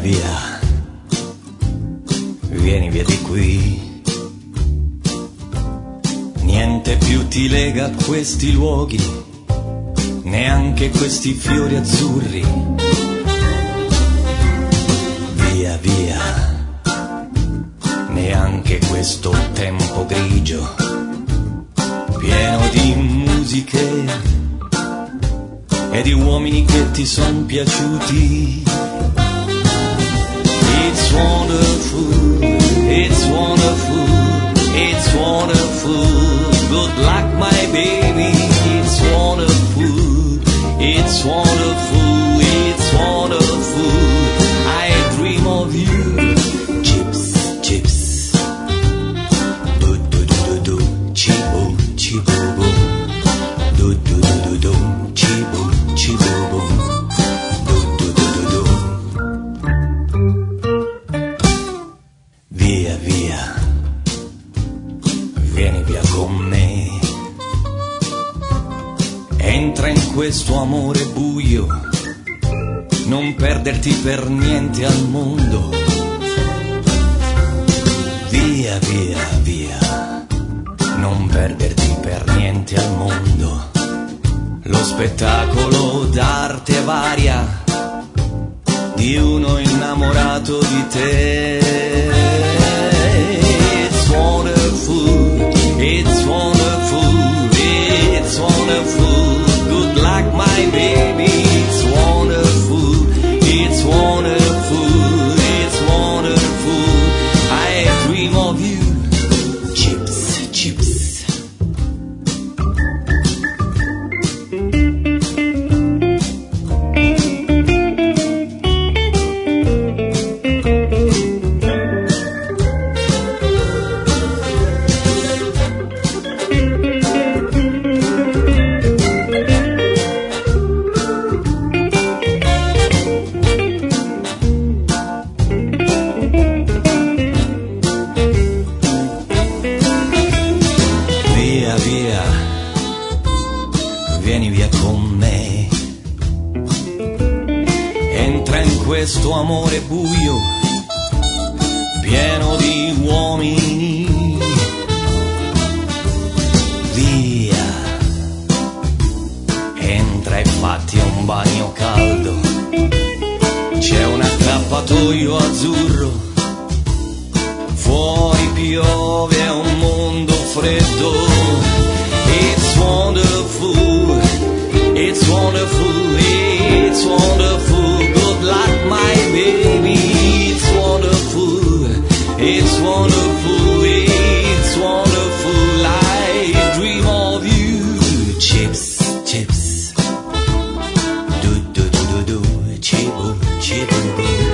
via, vieni via di qui. Niente più ti lega a questi luoghi, neanche questi fiori azzurri. Via via, neanche questo tempo grigio, pieno di musiche e di uomini che ti son piaciuti. It's wonderful, it's wonderful, it's wonderful. Good luck, my baby. It's wonderful, it's wonderful, it's wonderful. I dream of you. Chips, chips. Do do do do do. Chibo, chibo, bo. Do do do do do. Chibo, chibo, bo. Do do do do do. Via via, vieni via con me. Entra in questo amore buio, non perderti per niente al mondo. Via via via, non perderti per niente al mondo. Lo spettacolo d'arte varia di uno innamorato di te. It's wonderful, it's wonderful, it's wonderful. Good luck, my baby. It's wonderful, it's wonderful, it's wonderful. I dream of you. Chips, chips. Vieni via con me. Entra in questo amore buio, pieno di uomini. Via, entra e fatti un bagno caldo. C'è un accappatoio azzurro, fuori piove, è un mondo freddo. It's wonderful, it's wonderful, it's wonderful. Good luck, my baby. It's wonderful, it's wonderful, it's wonderful. I dream of you. Chips, chips. Do do do do do. Chibo, chibo.